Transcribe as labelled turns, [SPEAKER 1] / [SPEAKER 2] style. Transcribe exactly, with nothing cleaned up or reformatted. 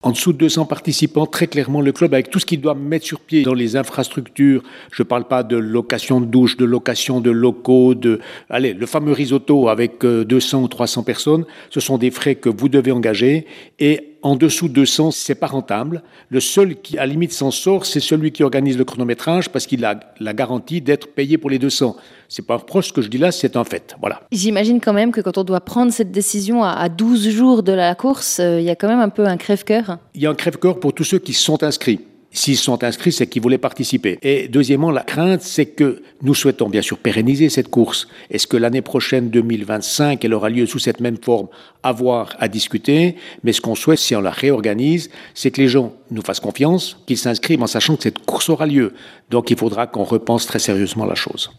[SPEAKER 1] En dessous de deux cents participants, très clairement, le club, avec tout ce qu'il doit mettre sur pied dans les infrastructures, je ne parle pas de location de douche, de location de locaux, de, allez, le fameux risotto avec deux cents ou trois cents personnes, ce sont des frais que vous devez engager. Et en dessous de deux cents, c'est pas rentable. Le seul qui, à la limite, s'en sort, c'est celui qui organise le chronométrage parce qu'il a la garantie d'être payé pour les deux cents. C'est pas un reproche ce que je dis là, c'est un fait. Voilà.
[SPEAKER 2] J'imagine quand même que quand on doit prendre cette décision à douze jours de la course, il euh, y a quand même un peu un crève-cœur.
[SPEAKER 1] Il y a un crève-cœur pour tous ceux qui se sont inscrits. S'ils sont inscrits, c'est qu'ils voulaient participer. Et deuxièmement, la crainte, c'est que nous souhaitons bien sûr pérenniser cette course. Est-ce que l'année prochaine, deux mille vingt-cinq, elle aura lieu sous cette même forme? À voir, à discuter. Mais ce qu'on souhaite, si on la réorganise, c'est que les gens nous fassent confiance, qu'ils s'inscrivent en sachant que cette course aura lieu. Donc il faudra qu'on repense très sérieusement la chose.